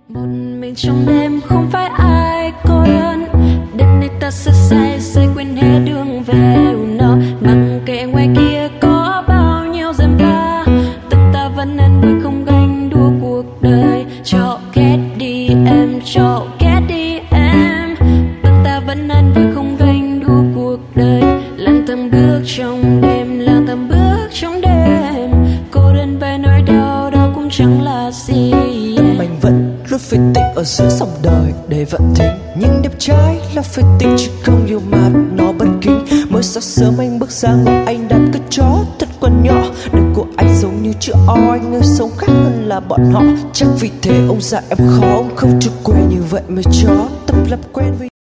Một mình trong đêm không phải ai cô đơn, đêm nay ta sẽ say quên hết đường về. Mặc kệ ngoài kia có bao nhiêu dèm pha, tâm ta vẫn an vui không ganh đua cuộc đời. Cho ghét đi em, cho ghét đi em, tâm ta vẫn an vui không ganh đua cuộc đời. Lang thang bước trong đêm, lang thang bước trong đêm, cô đơn về nỗi đau đó cũng chẳng là gì. Mình vẫn luôn phải tích ở giữa dòng đời để vẫn thinh, nhưng đẹp trai là phải tích chứ không yêu mà nó bất kính. Mới sáng sớm anh bước ra ngõ, anh đạp cái chó thật còn nhỏ. Đời của anh giống như chữ O, anh người sống khác hơn là bọn họ. Chắc vì thế ông già em khó, ông không chịu quen như vậy mà chó tập lập quen với